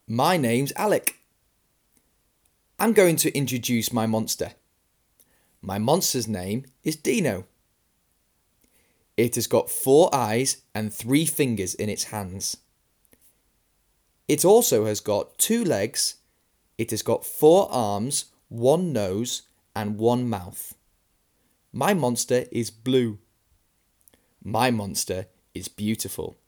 My name's Alec. I'm going to introduce my monster. My monster's name is Dino. It has got 4 eyes and 3 fingers in its hands. It also has got 2 legs. It has got 4 arms, 1 nose and 1 mouth. My monster is blue. My monster is beautiful.